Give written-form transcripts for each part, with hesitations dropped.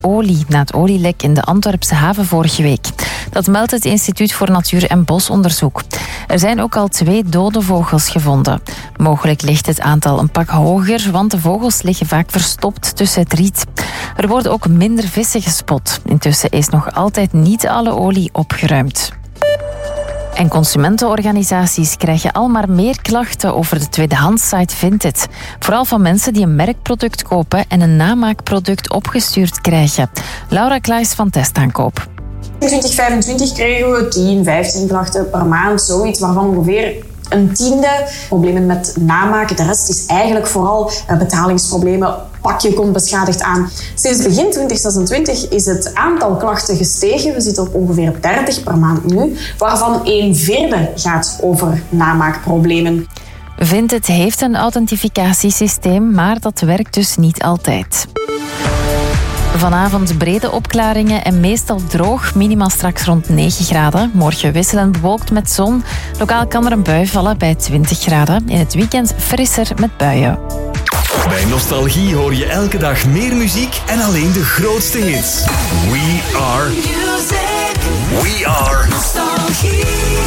olie na het olielek in de Antwerpse haven vorige week. Dat meldt het Instituut voor Natuur- en Bosonderzoek. Er zijn ook al 2 dode vogels gevonden. Mogelijk ligt het aantal een pak hoger, want de vogels liggen vaak verstopt tussen het riet. Er worden ook minder vissen gespot. Intussen is nog altijd niet alle olie opgeruimd. En consumentenorganisaties krijgen al maar meer klachten over de tweedehandssite Vinted. Vooral van mensen die een merkproduct kopen en een namaakproduct opgestuurd krijgen. Laura Klaes van Testaankoop. In 2025 kregen we 10, 15 klachten per maand, zoiets waarvan ongeveer een tiende problemen met namaken. De rest is eigenlijk vooral betalingsproblemen. Pakje komt beschadigd aan. Sinds begin 2026 is het aantal klachten gestegen. We zitten op ongeveer 30 per maand nu, waarvan 1/4 gaat over namaakproblemen. Vinted heeft een authentificatiesysteem, maar dat werkt dus niet altijd. Vanavond brede opklaringen en meestal droog. Minima straks rond 9 graden. Morgen wisselend bewolkt met zon. Lokaal kan er een bui vallen bij 20 graden. In het weekend frisser met buien. Bij Nostalgie hoor je elke dag meer muziek en alleen de grootste hits. We are music. We are Nostalgie.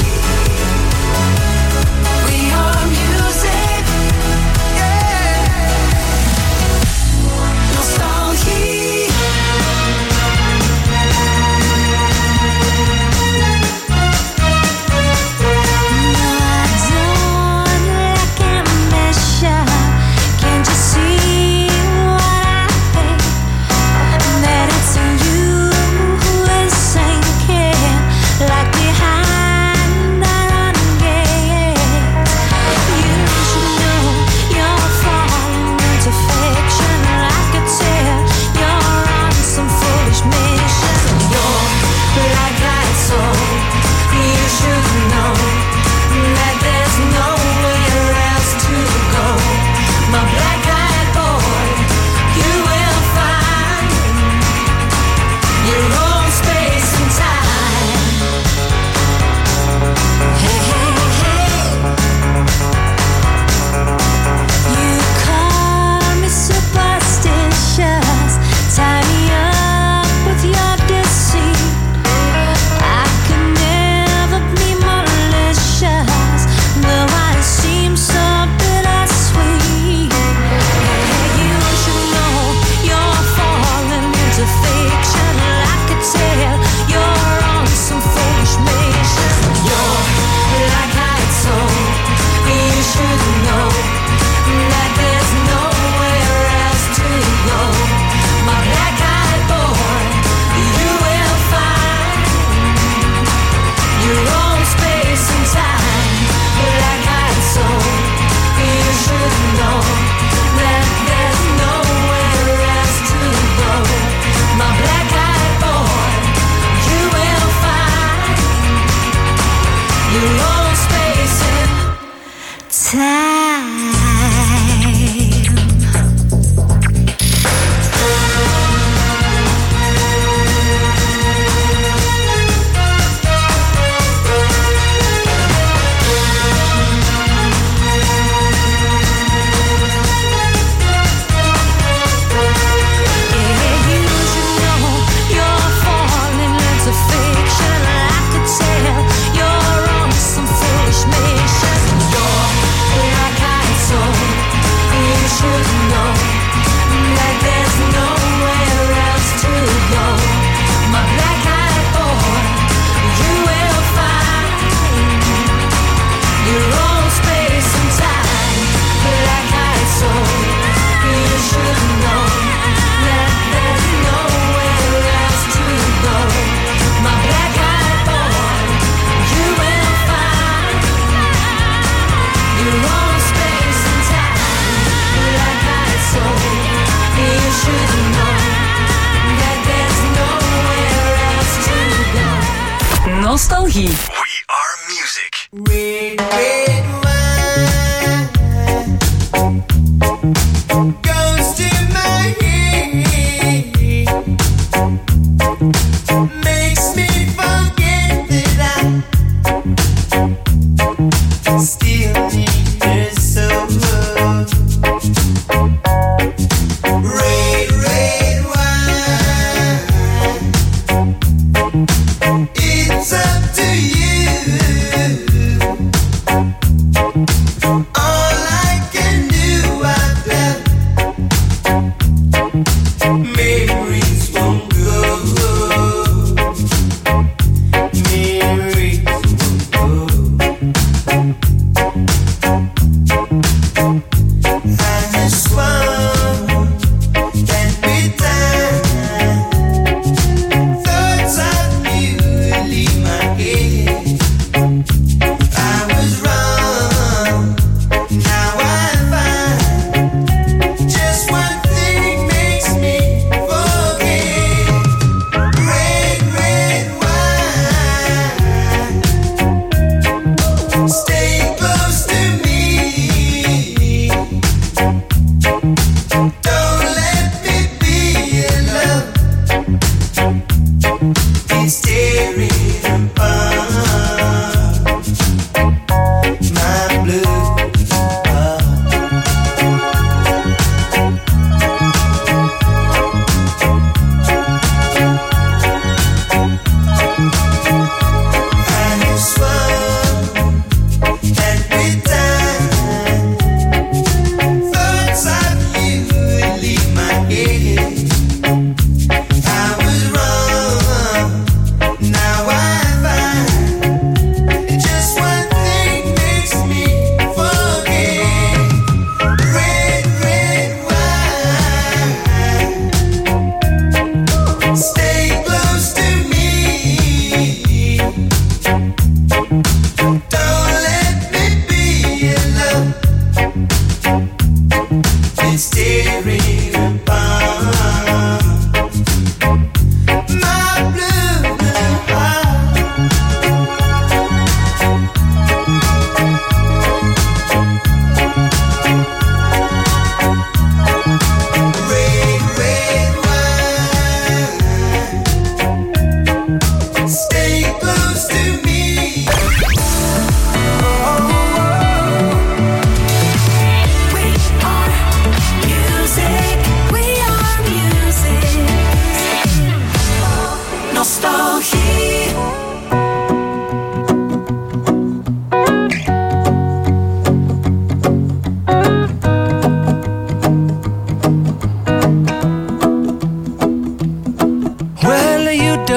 We are music. Yeah. Nostalgie. Nostalgie. We are music. Red, red wine goes to my head, makes me forget that I still need her so much. Red, red wine.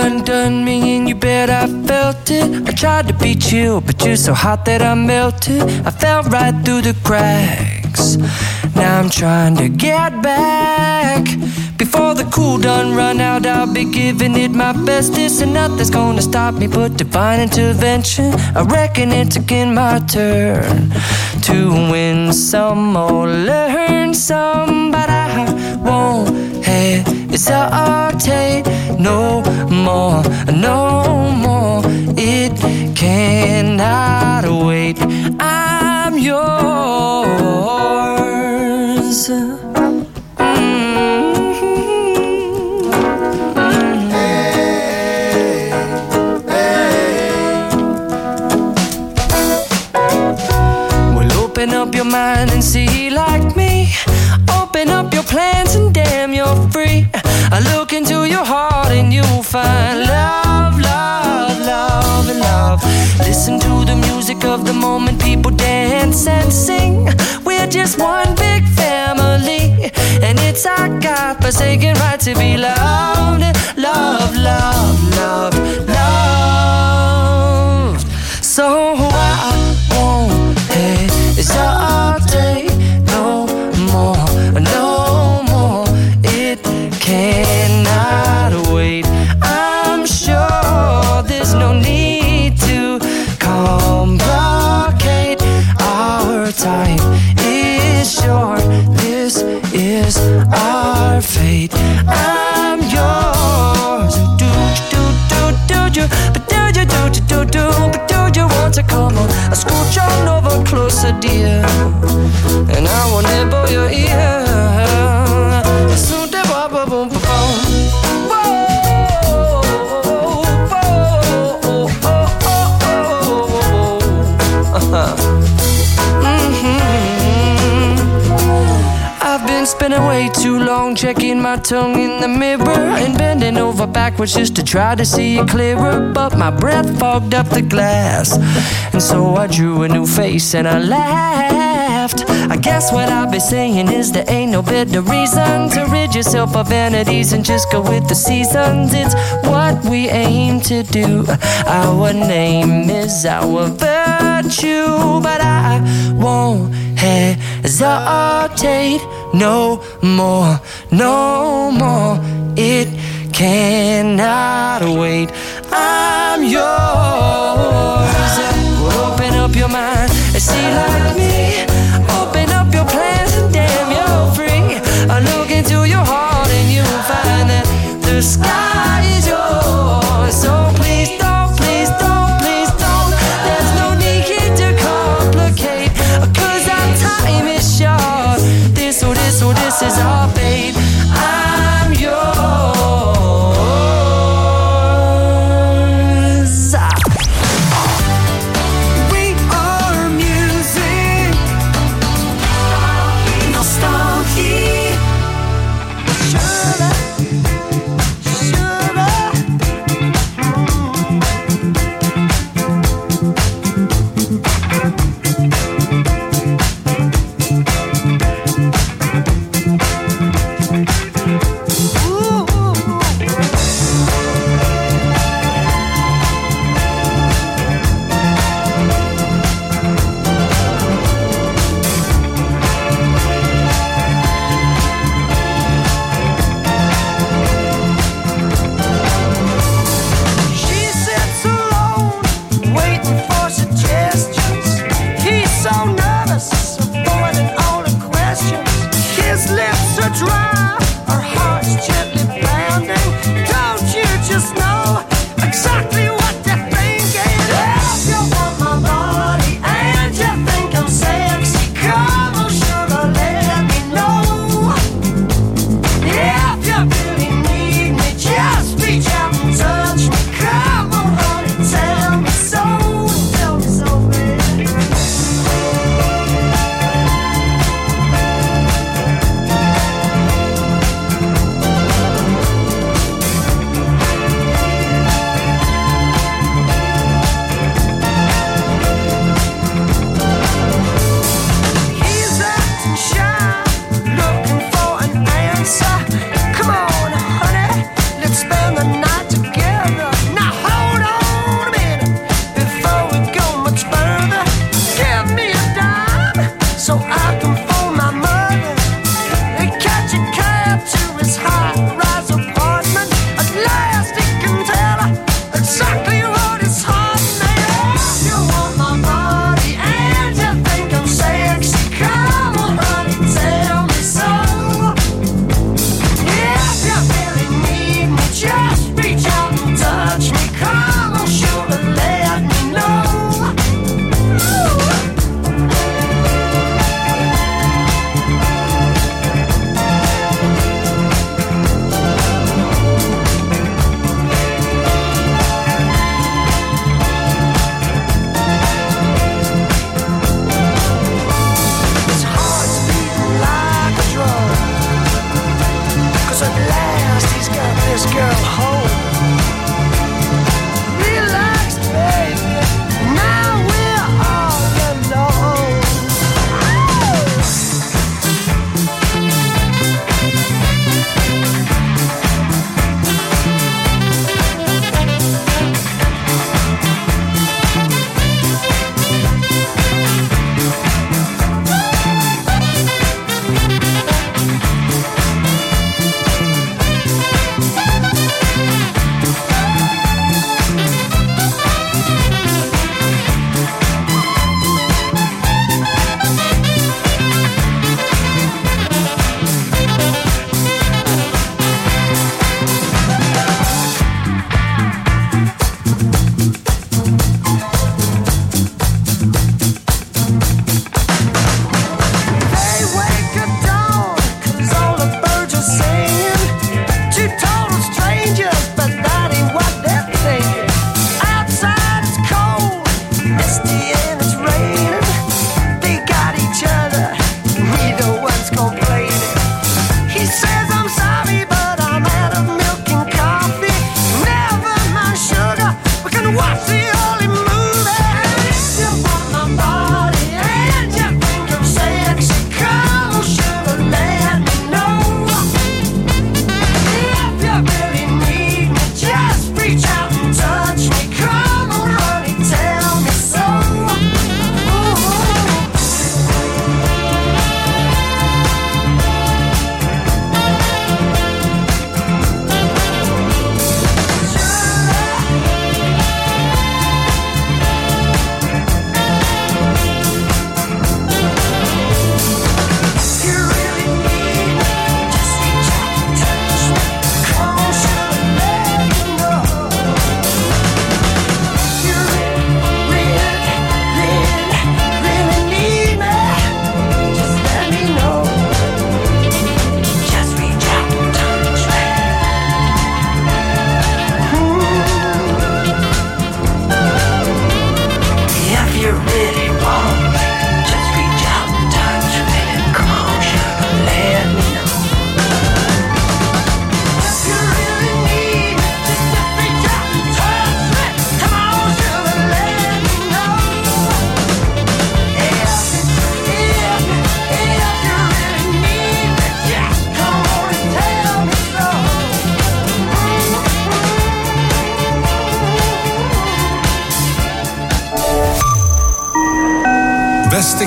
undone me and you bet I felt it. I tried to be chill, but you're so hot that I melted. I fell right through the cracks. Now I'm trying to get back. Before the cool done run out, I'll be giving it my bestest, and nothing's gonna stop me but divine intervention. I reckon it's again my turn to win some or learn some, but I won't hesitate no more, no more. It cannot wait. I'm yours. Open up your mind and see like me. Open up your plans and damn, you're free. I look into your heart and you'll find love, love, love, and love. Listen to the music of the moment, people dance and sing. We're just one big family, and it's our God-forsaken right to be loved, love, love, love, loved. So I won't hesitate no more, no more. It cannot wait. I'm sure there's no need to complicate. Our time is short. This is our fate. I'm yours. Do you, but do you want to come on? I scooch on over closer, dear, and I will nibble your ear. Soon the boom boom boom. I've been spending way too long checking my tongue in the mirror and bending over backwards just to try to see it clearer, but my breath fogged up the glass, and so I drew a new face and I laughed. I guess what I'll be saying is there ain't no better reason to rid yourself of vanities and just go with the seasons. It's what we aim to do. Our name is our virtue, but I won't hesitate no more, no more. It cannot wait. I'm yours. Open up your mind and see like me. Open up your plans and damn, you're free. I look into your heart and you'll find that the sky is yours. So please don't, please don't, please don't. There's no need to complicate, 'cause our time is short. This is our fate. I'm yours. We are music. Nostalgie. Sugar.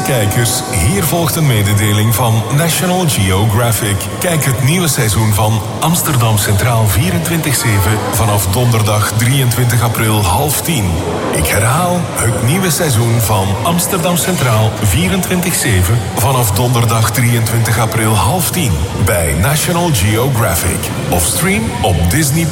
kijkers, hier volgt een mededeling van National Geographic. Kijk het nieuwe seizoen van Amsterdam Centraal 24/7 vanaf donderdag 23 april 9:30. Ik herhaal, het nieuwe seizoen van Amsterdam Centraal 24/7 vanaf donderdag 23 april 9:30 bij National Geographic. Of stream op Disney+.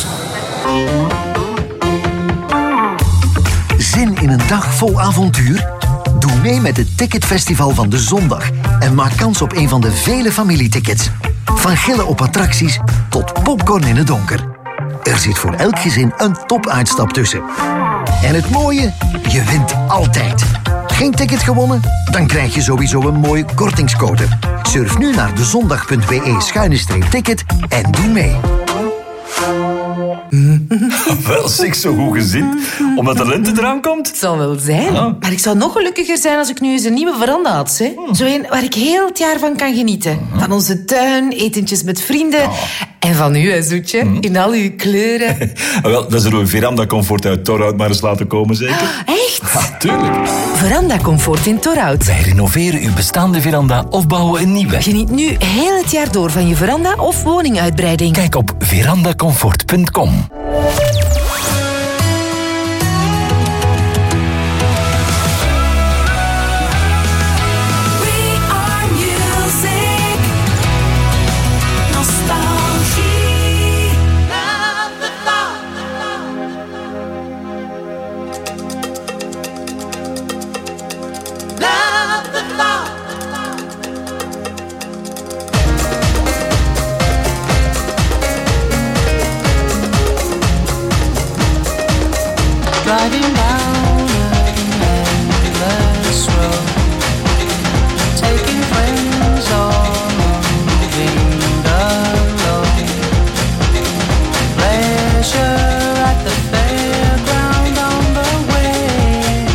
Zin in een dag vol avontuur? Doe mee met het Ticketfestival van de zondag en maak kans op een van de vele familietickets. Van gillen op attracties tot popcorn in het donker. Er zit voor elk gezin een topuitstap tussen. En het mooie? Je wint altijd. Geen ticket gewonnen? Dan krijg je sowieso een mooie kortingscode. Surf nu naar dezondag.be/ticket en doe mee. Wel, zeg, zo goed gezind. Omdat de lente eraan komt. Het zal wel zijn. Ah. Maar ik zou nog gelukkiger zijn als ik nu eens een nieuwe veranda had. Hè? Zo een waar ik heel het jaar van kan genieten. Van onze tuin, etentjes met vrienden. En van u, hè, Zoetje. In al uw kleuren. Wel, dan zullen we Veranda Comfort uit Torhout maar eens laten komen, zeker? Echt? Ja, tuurlijk. Veranda Comfort in Torhout. Wij renoveren uw bestaande veranda of bouwen een nieuwe. Geniet nu heel het jaar door van je veranda of woninguitbreiding. Kijk op verandacomfort.com. Driving down an endless road, taking friends or moving alone. Pleasure at the fairground on the way.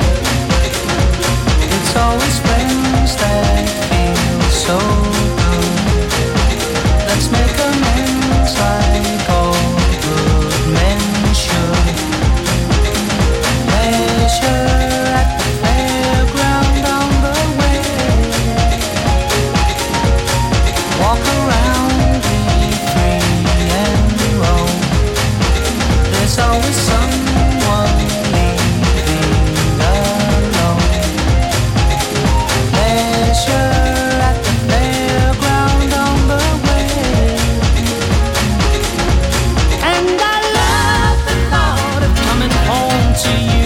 It's always friends that feel so good. Let's make amends like all good men should. At the fairground on the way. Walk around, be free and roam. There's always someone leaving alone. Pleasure at the fairground on the way. And I love the thought of coming home to you.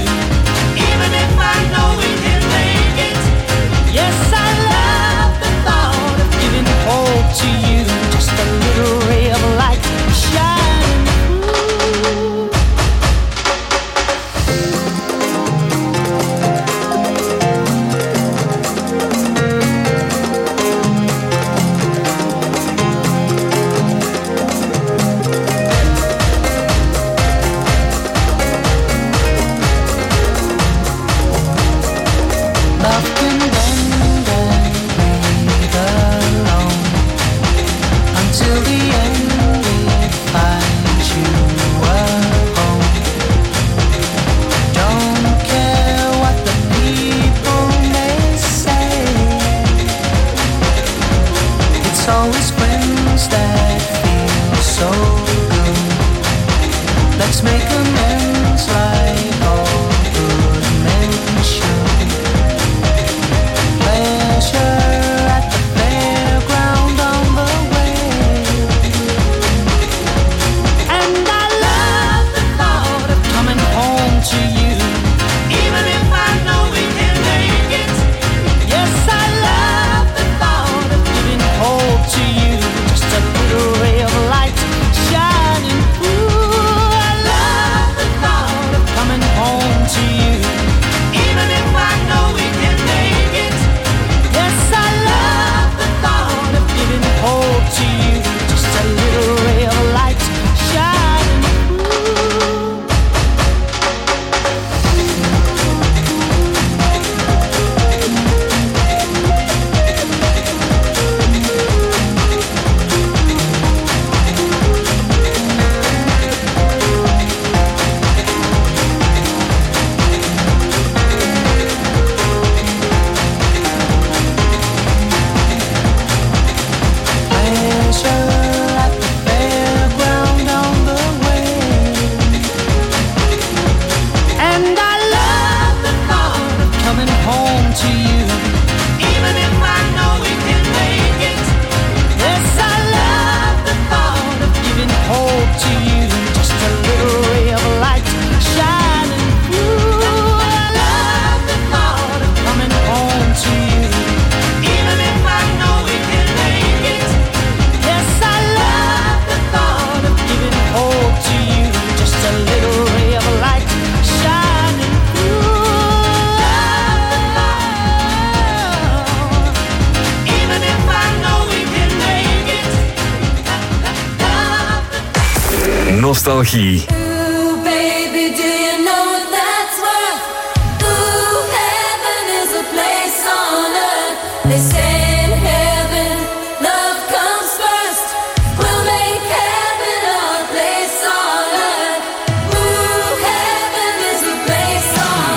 To you, just a little ray of light shining through. Love can bend and leave alone. Till the end it finds you alone. Don't care what the people may say. It's always friends that feel so good. Let's make amends like all good men should. Pleasure at the fairground on the way. And I love the thought of coming home to you, even if I know we can make it. Yes, I love the thought of giving hope to you, just a little ray of light shining through. I love the thought of coming nostalgie. Ooh, baby, do you know what that's worth? Ooh, heaven is a place on earth. They say in heaven, love comes first. We'll make heaven our place on earth. Ooh, heaven is a place on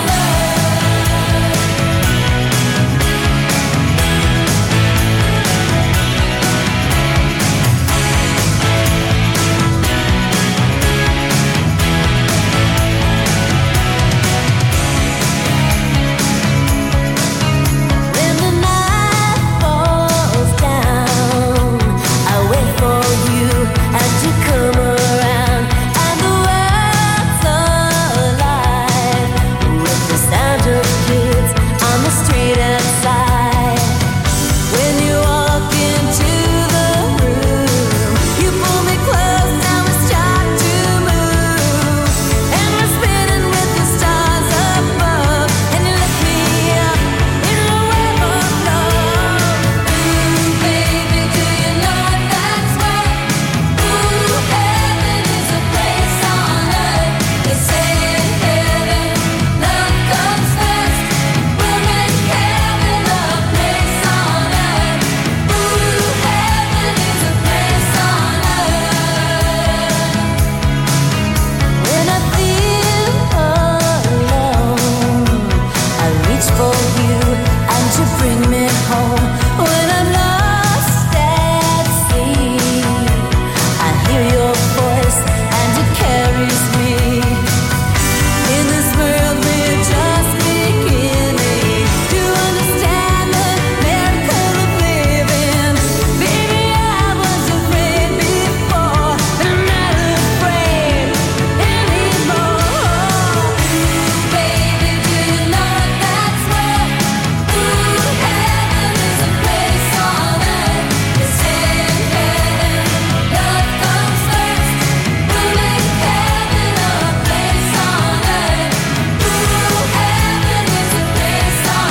when the night falls down, I wait for you as you come around, and the world's alive with the sound of kids on the street outside. When you walk into the room, you pull me close, now we start to move, and we're spinning with the stars above, and you lift me up in a web of love. Ooh, baby, do you know what that's worth? Ooh, heaven is a place on earth. They say in heaven, love comes first. We'll make heaven a place on earth. Ooh, heaven is a place on earth. When I feel alone, I reach for you and you bring me home. When I'm lost at sea, I hear your voice and it carries me. In this world we're just beginning to understand the miracle of living. Baby, I was afraid before, but I'm not afraid anymore. Baby, do you know what that's worth? Ooh, heaven is a place on earth. They say in heaven, love comes first. We'll make heaven a place on earth. Ooh, heaven is a place on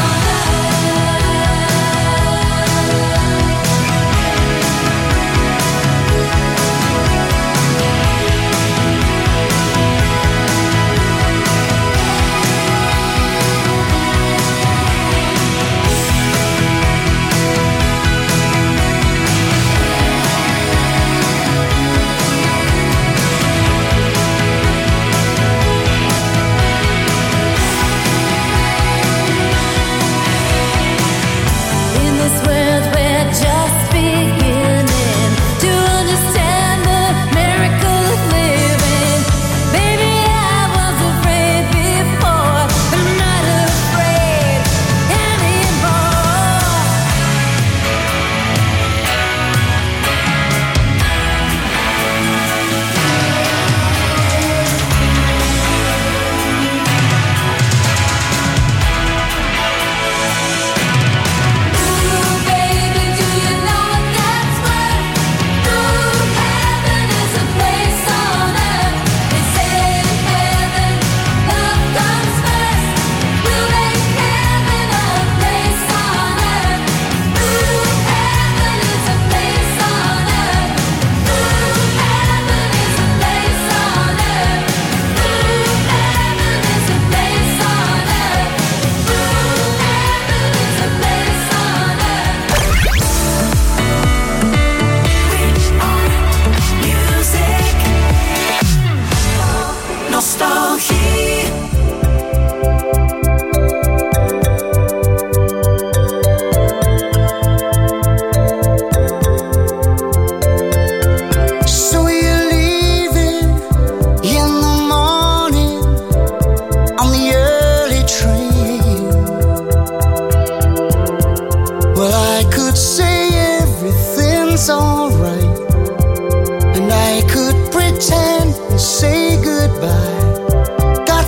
In this world we're just beginning to understand the miracle of living. Baby, I was afraid before, but I'm not afraid anymore. Ooh, baby, do you know what that's worth? Ooh, heaven is a place on earth. They say in heaven, love comes first. We'll make heaven a place on earth. Ooh, heaven is a place on earth. Ooh, heaven is a place on earth. Ooh, heaven is a place on earth. Ooh, heaven is a place on earth. Music, nostalgie. So you're leaving in the morning on the early train. Well, I could say everything's alright, and I could pretend and say goodbye. Got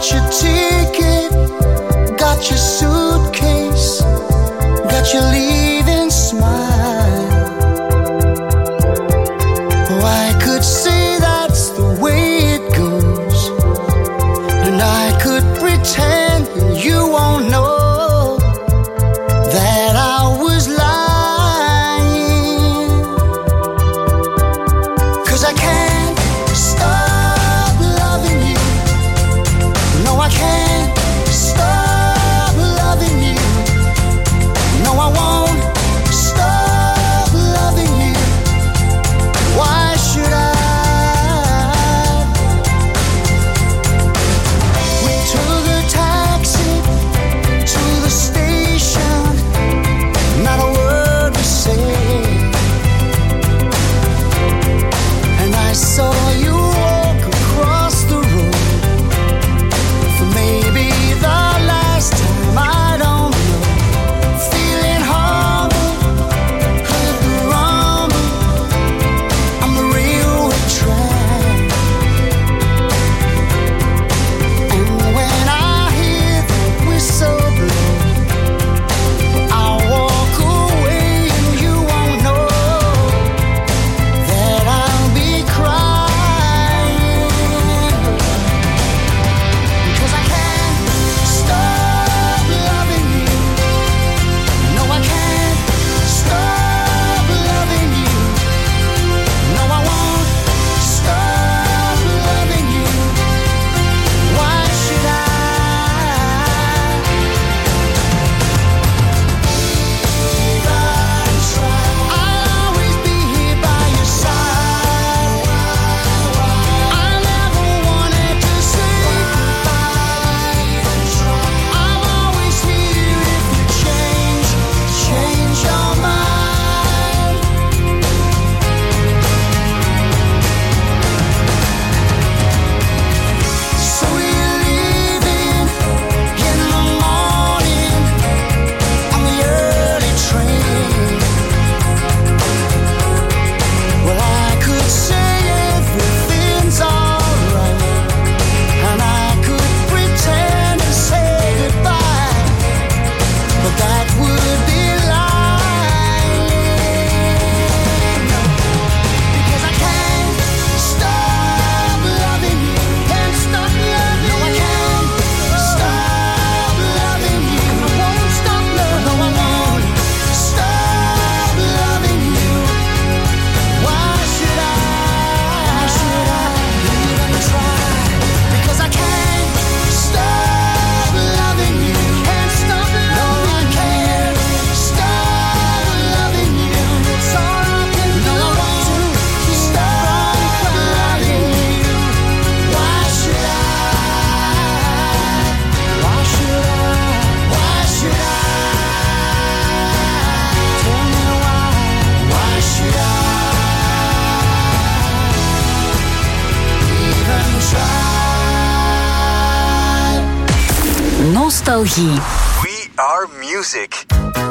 Nostalgie. We are music.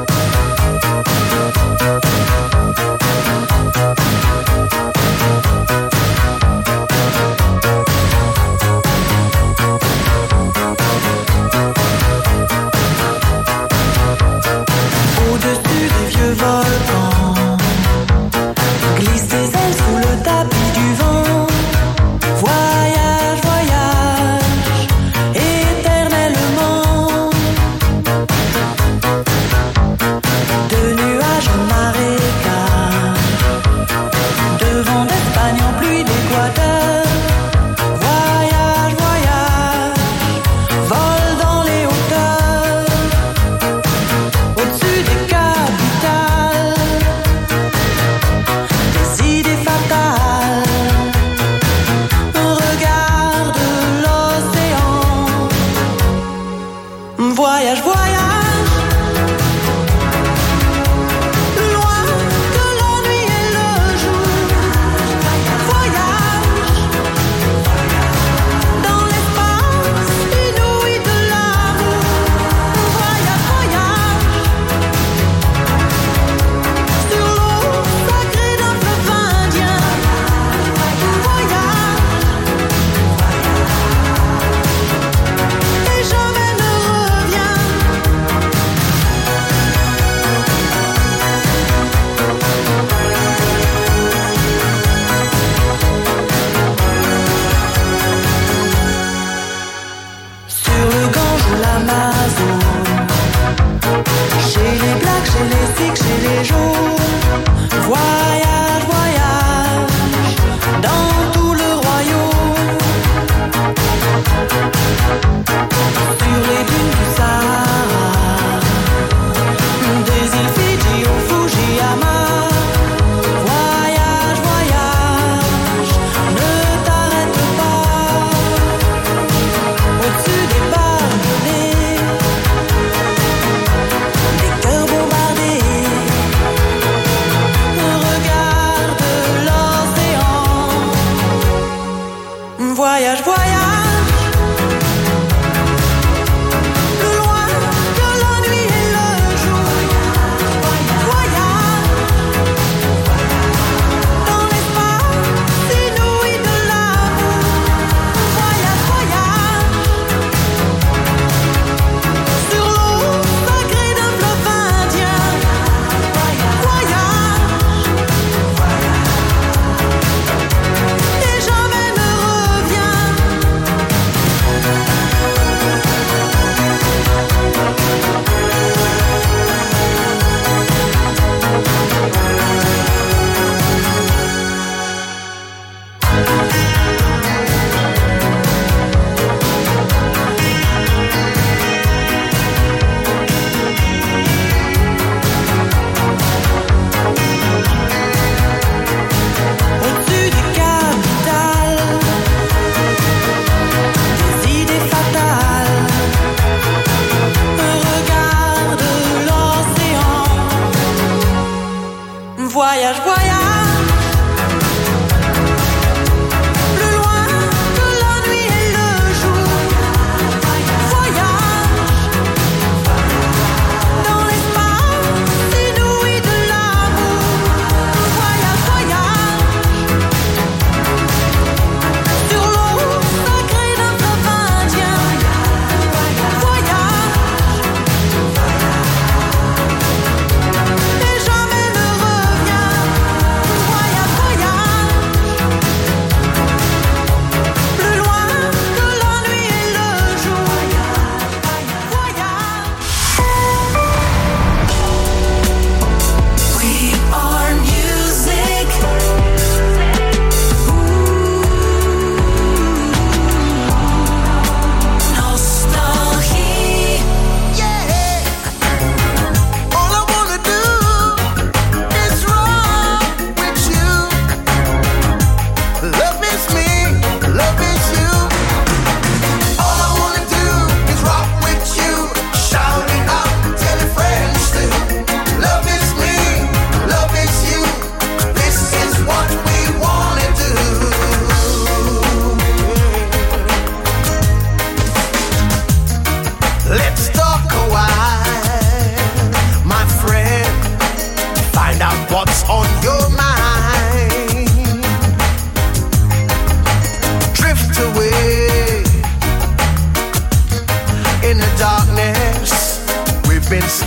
Au-dessus des vieux volcans, glisse des ailes sous le tapis du vent. Voyage, voyage, éternellement.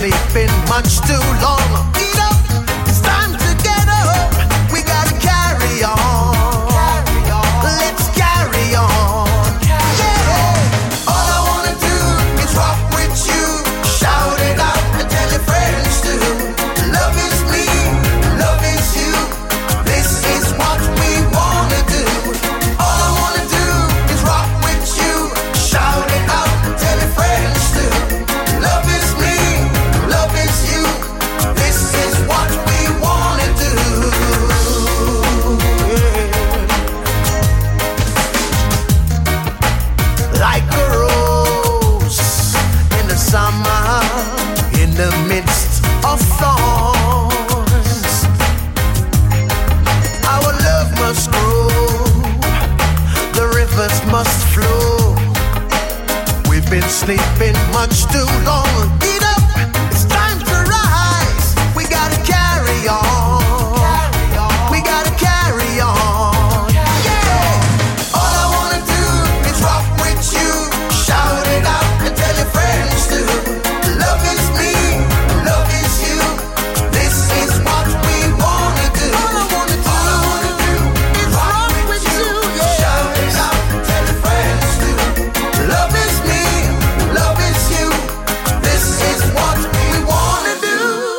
sleeping much too long. Get up, it's time to get up. We gotta carry on. Let's carry on. Yeah. All I wanna do is rock with you. Shout it out and tell your friends too. Love is me, love is you. This is what we wanna do. All I wanna do is rock with you. Shout it out and tell your friends too. Love is me, love is you. This is what we wanna do. Like a rose in the summer, in the midst of thorns. Our love must grow, the rivers must flow. We've been sleeping much too long. Get up, it's time to rise. We gotta carry on. We gotta carry on. Yeah. All I wanna do is rock with you. Shout it out and tell your friends too. Love is me, love is you. This is what we wanna do. All I wanna do is rock with you. Shout it out and tell your friends too. Love is me, love is you. This is what we wanna do.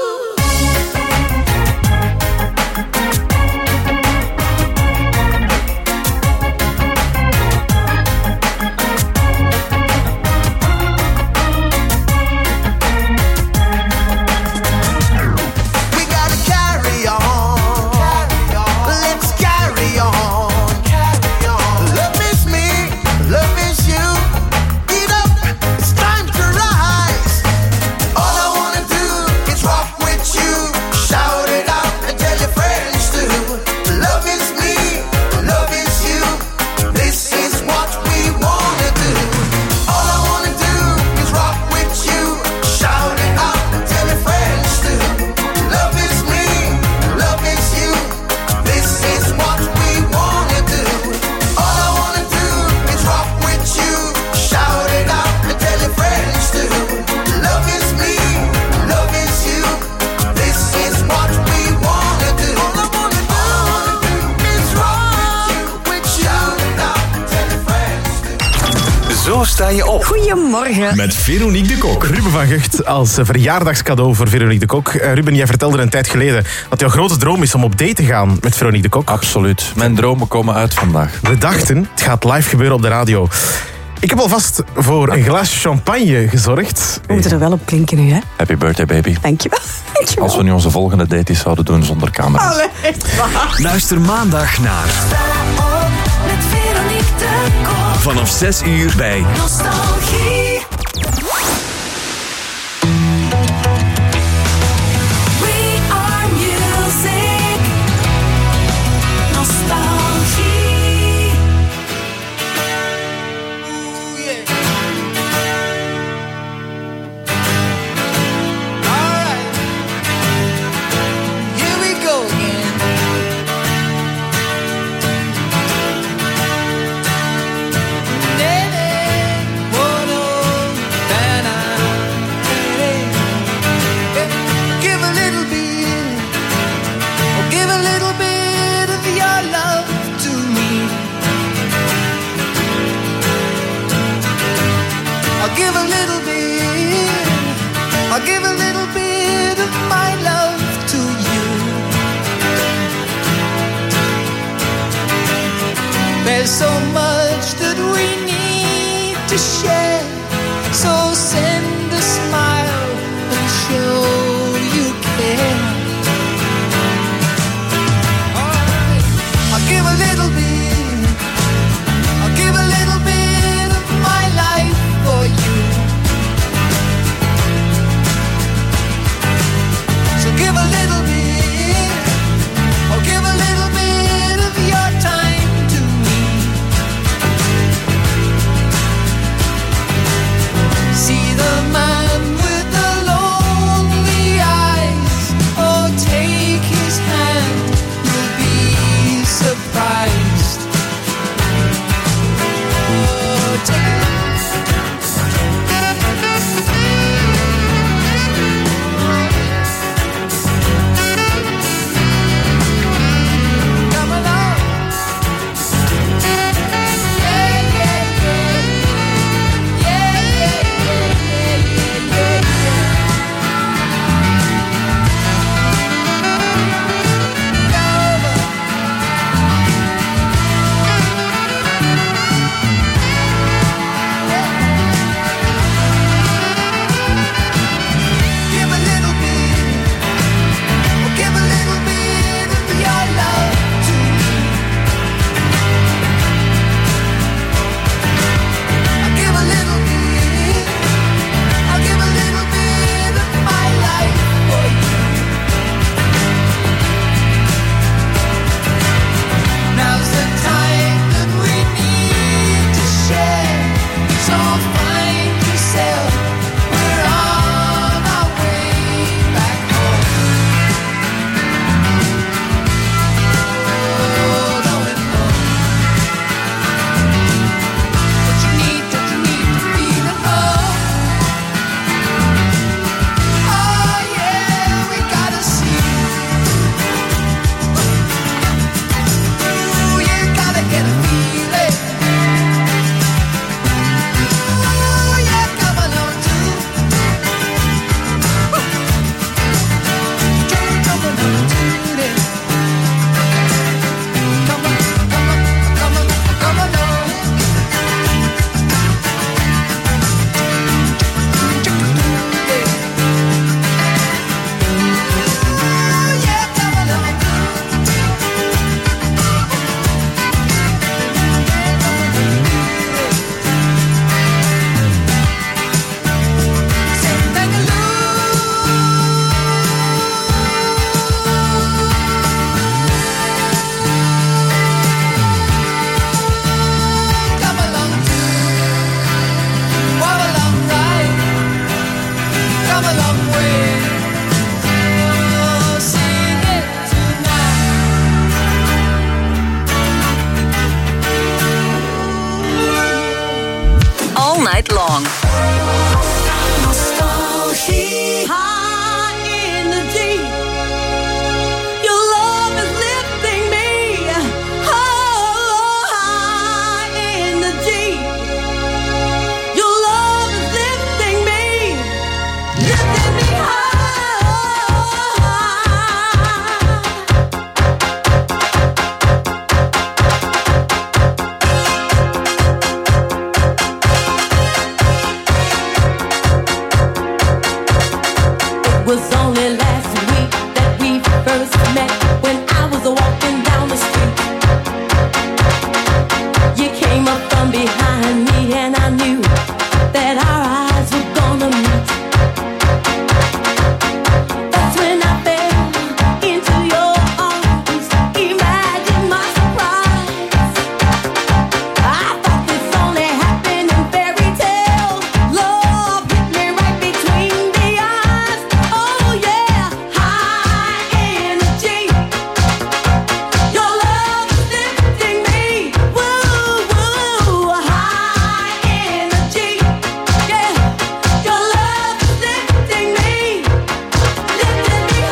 We gotta carry on. Let's carry on. Love is me, love is you. Get up, it's time to rise. All I wanna do is rock with you. Shout it out and tell your friends too. Love is me, love is you. This is what we wanna do. All I wanna do is rock with you. Shout it out and tell your friends too. Love is me, love is you. This is what we wanna do. All I wanna do is rock with you. Shout it out and tell your friends too. Love is me, love is you. This is what we wanna do. All I wanna do is rock with you. Shout it out and tell your friends. Zo sta je op. Goedemorgen. Met Veronique de Kok. Ruben van Gucht als verjaardagscadeau voor Veronique de Kok. Ruben, jij vertelde een tijd geleden dat jouw grote droom is om op date te gaan met Veronique de Kok. Absoluut. Mijn dromen komen uit vandaag. We dachten, het gaat live gebeuren op de radio. Ik heb alvast voor een glas champagne gezorgd. We moeten er wel op klinken nu, hè? Happy birthday, baby. Dankjewel. Dankjewel. Als we nu onze volgende date eens zouden doen zonder camera's. Allee, echt waar. Luister maandag naar Met Veronique de Kok. vanaf 6 uur bij Nostalgie. We are music. Nostalgie. Here we go again. Give a little bit, oh, give a little bit of your love to me. I'll give a little bit, I'll give a little bit of my love to you. There's so much that we need to share, so send a smile and show you care. Alright, I'll give a little bit, I'll give a little bit of my life for you. So give a little bit, I'll give a little bit of your time to me. night long. Nostalgie. High in the deep. Your love is lifting me. Oh, high in the deep. Your love is lifting me. Lifting me high. It was only last week that we first met when I was walking down the street. You came up from behind me and I knew that our eyes were gonna meet. That's when I fell into your arms. Imagine my surprise. I thought this only happened in fairy tales. Love hit me right between the eyes. Oh yeah, high energy. Your love is lifting me. Woo woo, high energy. Yeah, your love is lifting me, lifting me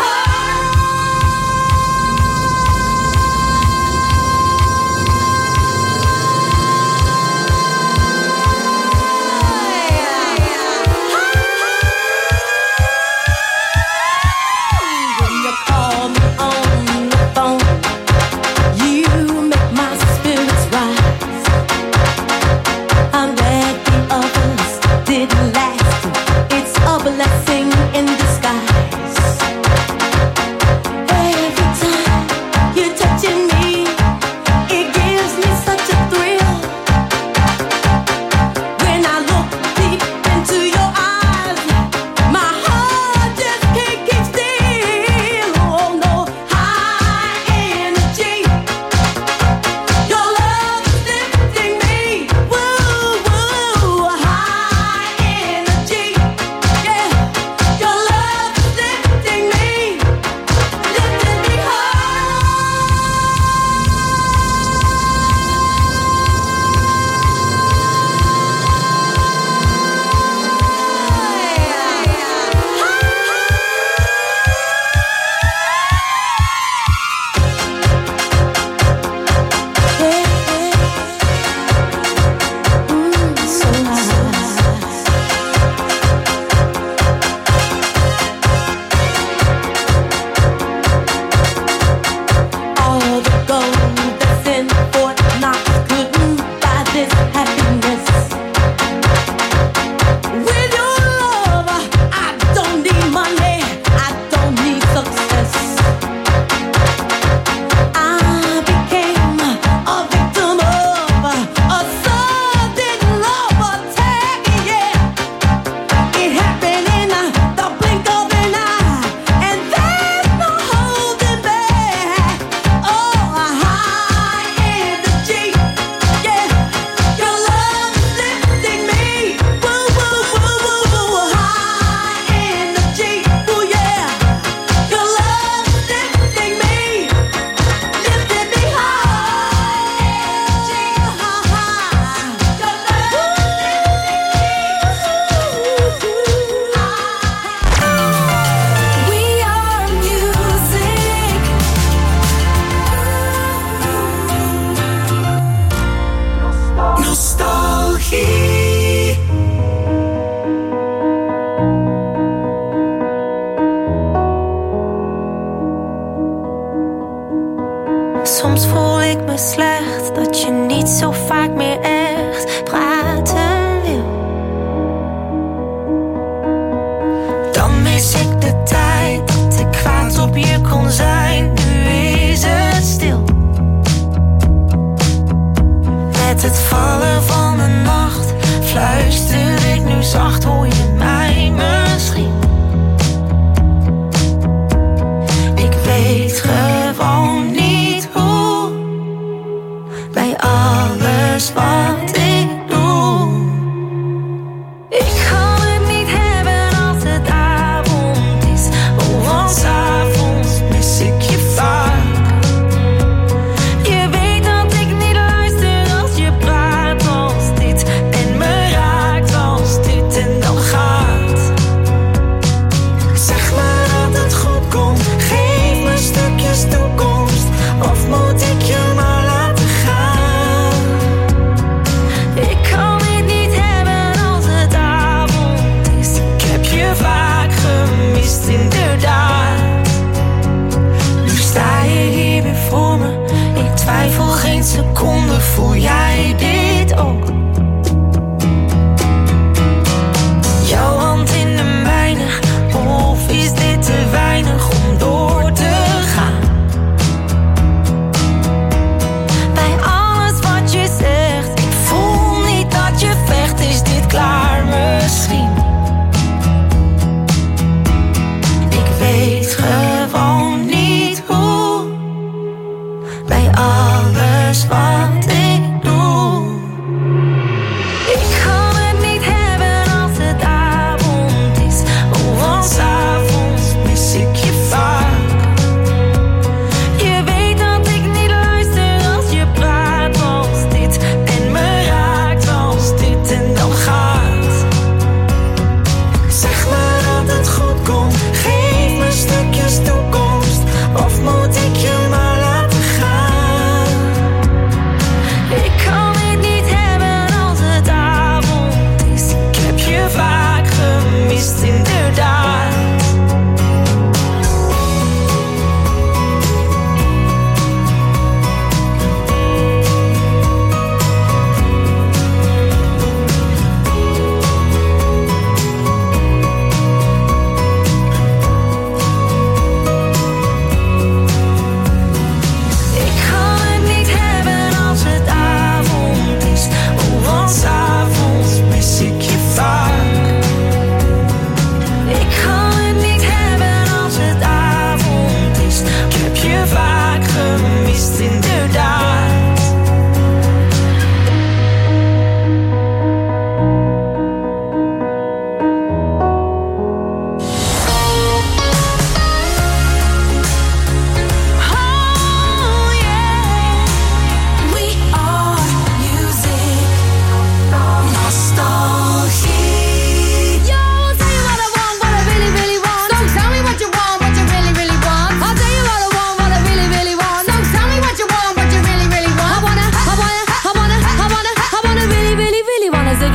When you call me on the phone, you make my spirits rise. I'm glad the others didn't last. It's a blessing in disguise. Every time you're touching me, it gives me such a thrill. When I look deep into your eyes, my heart just can't keep still. Oh no, high energy. Your love is lifting me. Woo woo, high energy. Yeah, your love is lifting me, lifting me all the gold that's in Fort Knox couldn't buy this happiness. With your love, I don't need money, I don't need success. I became a victim of a sudden love attack. Yeah, it happened in the blink of an eye, and there's no holding back. Oh, high energy. Yeah, your love is lifting me. Woo woo woo woo woo. High energy. Oh yeah, your love is lifting me, lifting me high. We are music. Nostalgie. Soms voel ik me slecht dat je niet zo vaak meer echt praten wil. Dan mis ik de tijd dat ik kwaad op je kon zijn. Nu is het stil. Met het vallen van de nacht fluister ik nu zacht, hoor je mij misschien? Ik weet gewoon niet hoe, bij alles wat ik doe. Ik kan het niet hebben als het avond is, want 's avonds mis ik je vaak. Je weet dat ik niet luister als je praat als dit en me raakt.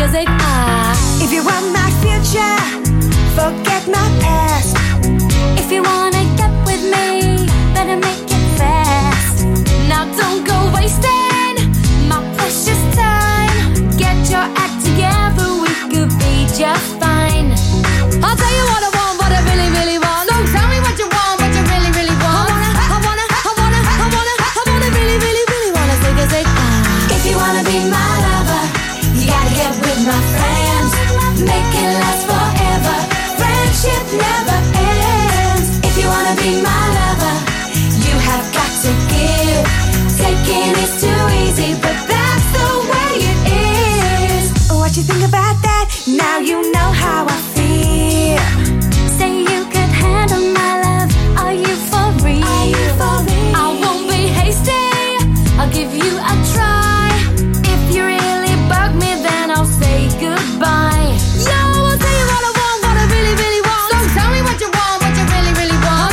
zeker zeg If you want my future, forget my past. If you wanna get with me, better make it fast. Now don't go wasting my precious time. Get your act together, we could be just fine. I'll tell you what I want, what I really, really want. So tell me what you want, what you really, really want. I wanna really, really, really wanna say If you wanna be my lover, you gotta get with my friends. Make it last forever. Friendship never ends. If you wanna be my lover, you have got to give. Taking is too easy, but that's the way it is. What you think about that? Now you know how I feel. Say you could handle my love. Are you for real? I won't be hasty. I'll give you a try. If you really bug me, then I'll say goodbye. Yo, I'll tell you what I want, what I really, really want. So tell me what you want, what you really, really want.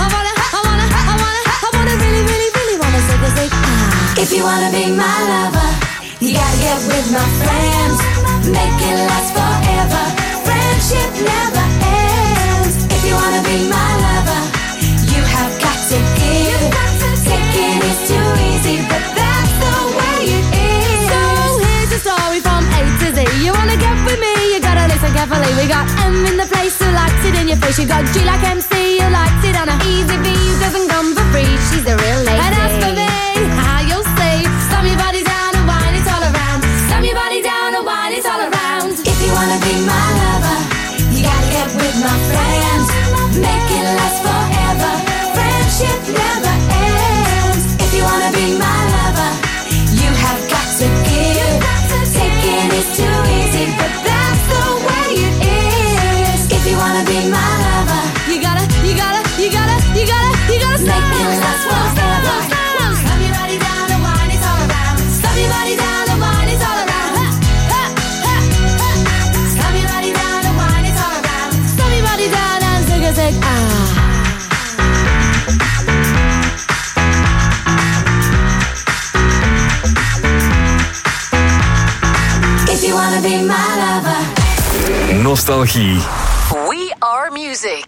I wanna really, really, really wanna say If you wanna be my lover, you gotta get with my friends. Make it last forever. Friendship never ends. If you wanna be my lover, you have got to give. Taking is too easy, but that's the way it is. So here's the story from A to Z. You wanna get with me, you gotta listen carefully. We got M in the place who likes it in your face. You got G like MC, who likes it on a easy V, who doesn't come for free. She's a real lady. And as for me, how you'll say, slam your body down and wine it all around. Slam your body down and wine it all around. If you wanna be my lover, you gotta get with my friends. Make it last forever. Friendship never ends. If you wanna be my lover, you have got to give. Taking is too easy, but that's the way it is. If you wanna be my lover, you gotta make it last forever. Slam your body down and wine it all around. Slam your body down and wine it all around. Slam your body down and wine it all around. Slam your body down and zig If you wanna be my lover. Nostalgie. We are music.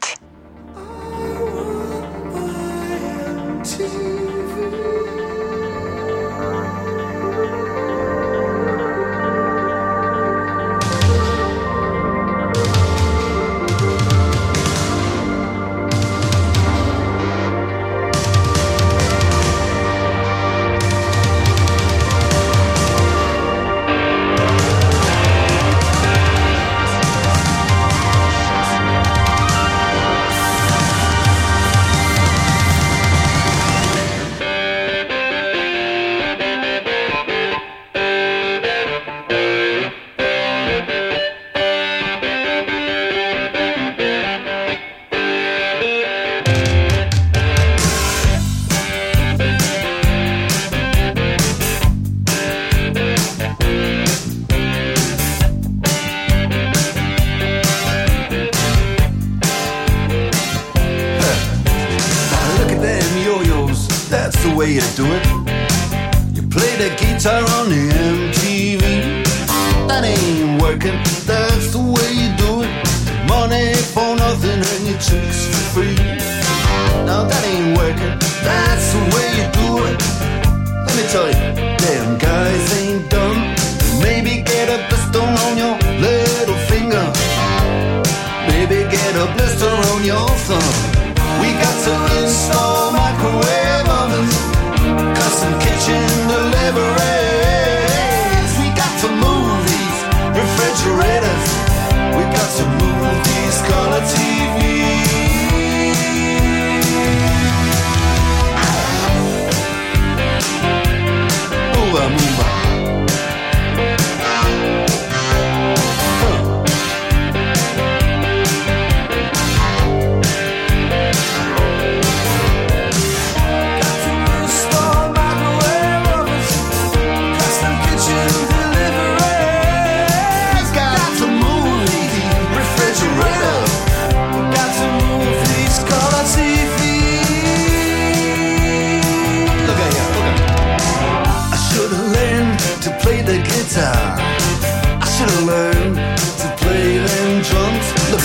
way you do it. You play the guitar on the MTV. That ain't working, that's the way you do it. Money for nothing and your chicks for free. Now that ain't working, that's the way you do it. Let me tell you, damn guys ain't dumb. Maybe get a blister on your little finger. Maybe get a blister on your thumb. We got to install microwave ovens, custom kitchen deliveries. We got to move these refrigerators. We got to move these color TVs. Move on, move on.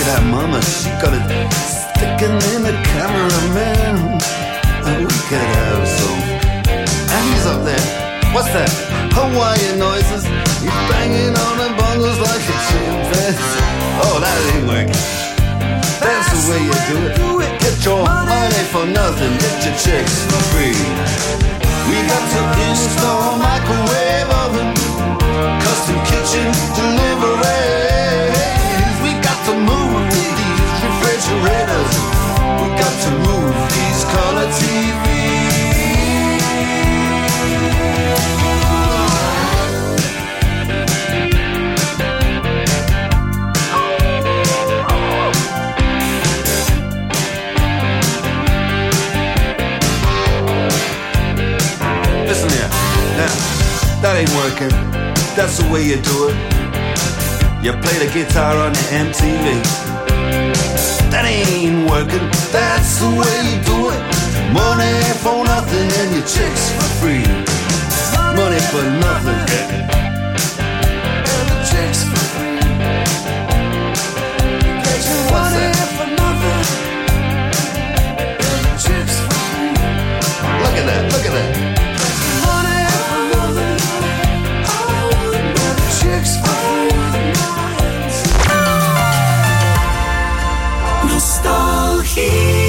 that mama, she got it sticking in the cameraman. And we could have some. And he's up there. What's that? Hawaiian noises. He's banging on the bongos like a chimpanzee. Oh, that ain't working. That's the way you do it. Get your money for nothing. Get your chicks for free. We got to install microwave oven, custom kitchen deliveries. We got to move these refrigerators. We got to move these color TVs. Listen here, now, that ain't working. That's the way you do it. You play the guitar on the MTV. That ain't working. That's the way you do it. Money for nothing and your chicks for free. Money for nothing. And the chicks for free. Get your money for nothing. And the chicks for free. Look at that, look at that. Money for nothing. And the chicks for free. Nostalgie.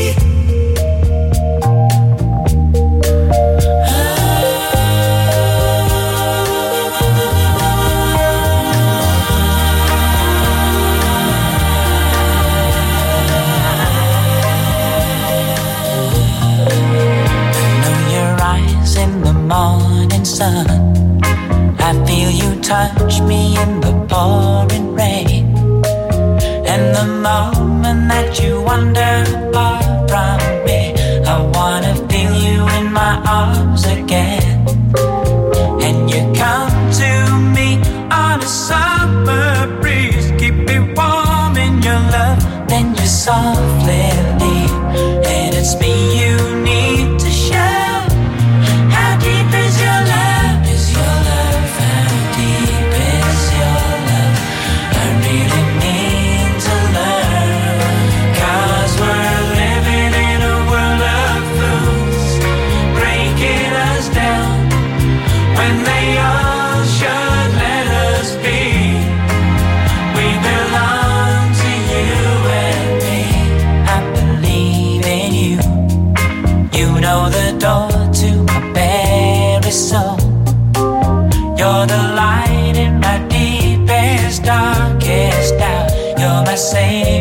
Morning sun, I feel you touch me in the pouring rain. And the moment that you wander far from me, I wanna feel you in my arms again. And you come to me on a summer breeze, keep me warm in your love, then you softly leave. And it's me you need to show. You're the light in my deepest, darkest doubt. You're my savior.